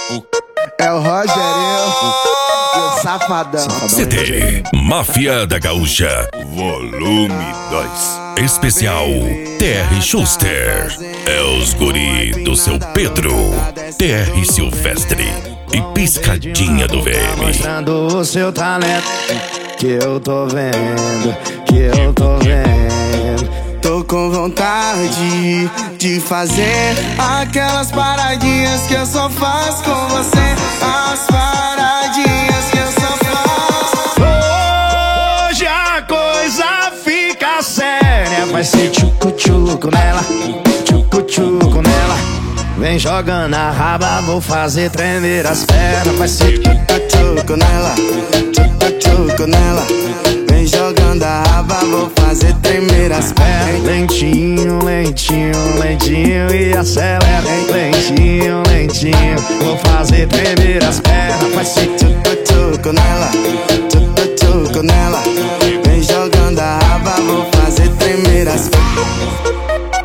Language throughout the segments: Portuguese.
É o Rogerinho e o Safadão. CD Máfia da Gaúcha, volume 2. Especial TR Schuster. É os guri do seu Pedro, TR Silvestre e Piscadinha do VM. Mostrando o seu talento, que eu tô vendo, que eu tô vendo. Tô com vontade de fazer aquelas paradinhas que eu só faço com você. As paradinhas que eu só faço. Hoje a coisa fica séria. Vai ser tchucu-tchucu nela, tchucu-tchucu nela. Vem jogando a raba, vou fazer tremer as pernas. Vai ser tchucu-tchucu nela, tchucu-tchucu nela. Vem jogando a raba, vou fazer tremer as pernas. Lentinho, lentinho, lentinho e acelera. Lentinho, lentinho, vou fazer tremer as pernas. Vai ser tchucu-tchucu nela, tchucu-tchucu nela. Vem jogando a raba, vou fazer tremer as pernas.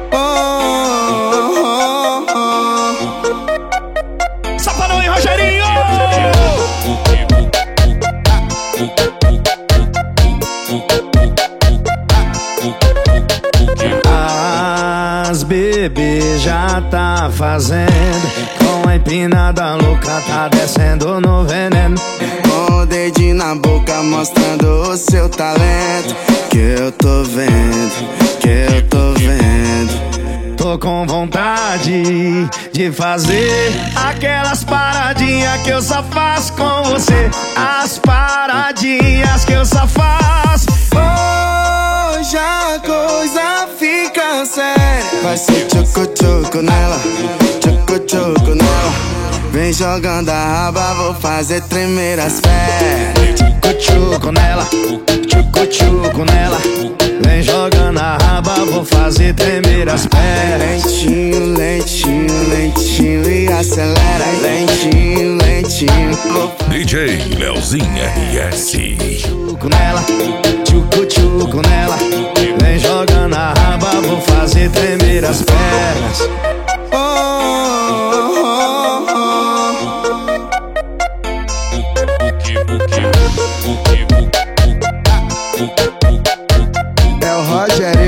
Safadão e Rogerinho! As bebê já tá fazendo, com a empinada louca tá descendo no veneno. Com o dedinho na boca mostrando o seu talento, que eu tô vendo, que eu tô vendo. Tô com vontade de fazer aquelas paradinhas que eu só faço com você. As paradinhas que eu só faço. Hoje a coisa fica séria. Vai ser tchucu-tchucu nela, tchucu-tchucu nela. Vem jogando a raba, vou fazer tremer as pernas. Tchucu-tchucu nela, tchucu-tchucu nela. Vem jogando a raba, vou fazer tremer as pernas. Lentinho, lentinho, lentinho e acelera. Lentinho, lentinho. DJ Leozinho RS. Tchucu nela, tchucu-tchucu nela. Vem jogando a raba, vou fazer tremer as pernas. É o Rogerinho